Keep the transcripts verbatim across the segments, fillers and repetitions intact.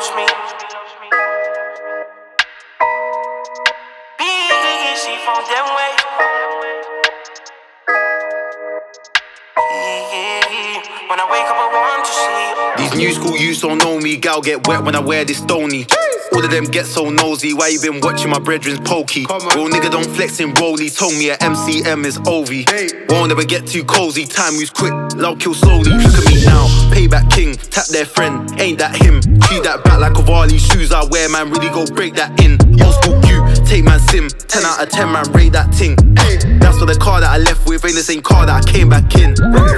loves me. B, she from them way. When I wake up, I want to see. These new school youths don't know me. Gal get wet when I wear this stony. All of them get so nosy. Why you been watching my brethren's pokey? Real nigga don't flex in rollies. Told me a M C M is O V. Won't ever get too cozy. Time moves quick, love kill slowly. Look at me now, payback king. Tap their friend, ain't that him? Treat that back like Cavalli. Shoes I wear, man, really go break that in. Old school you, take man sim. Ten out of ten, man, rate that ting. That's for the car that I left with. Ain't the same car that I came back in.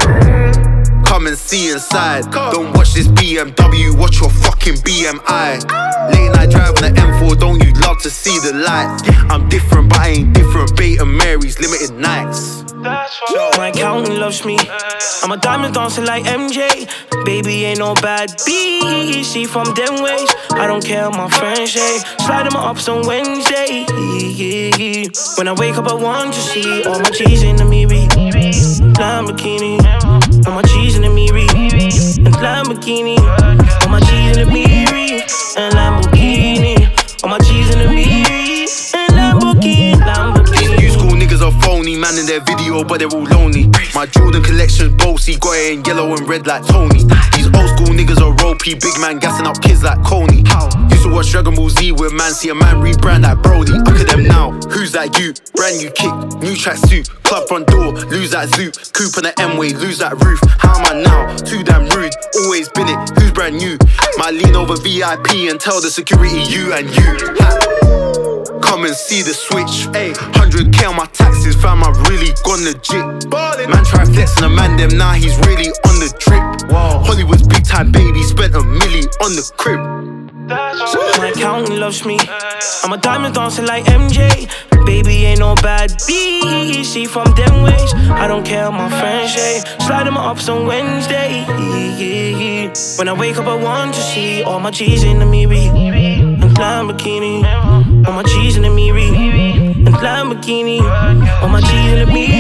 Come and see inside. Don't watch this B M W, watch your fucking B M I. Late night drive on the M four, don't you love to see the lights? I'm different, but I ain't different. Bait and Mary's, limited nights. My accountant loves me. I'm a diamond dancer like M J. Baby ain't no bad B. She from them ways. I don't care, my friends say. Slide in my ups on Wednesday. When I wake up, I want to see all my G's in the mirror. Lamborghini. All my G's in the mirror. And Lamborghini. All my G's in the mirror. And Lamborghini. All my G's in the mirror. And Lamborghini. Lamborghini. New school niggas are phony, man in their video, but they're all lonely. My Jordan collection's bossy, got it in yellow and red like Tony. These old school niggas are ropey, big man gassing up kids like Coney. Used to watch Dragon Ball Z with man, see a man rebrand like Brody. Look at them now, who's that you? Brand new kick, new tracksuit, club front door, lose that zoot. Coupe on the M-way, lose that roof. How am I now? Too damn rude, always been it, who's brand new? Might lean over V I P and tell the security you and you. Come and see the switch. one hundred K on my taxes, fam, I've really gone legit. Man try flexing a man them, now he's really on the drip. Hollywood's big time baby, spent a milli on the crib. My accountant loves me. I'm a diamond dancer like M J. Baby ain't no bad B. She from them ways. I don't care, my friends say. Slide in my ups on Wednesday. When I wake up, I want to see all my G's in the mirror. And Lamborghini. All my G's in the mirror. And Lamborghini. All my G's in the mirror.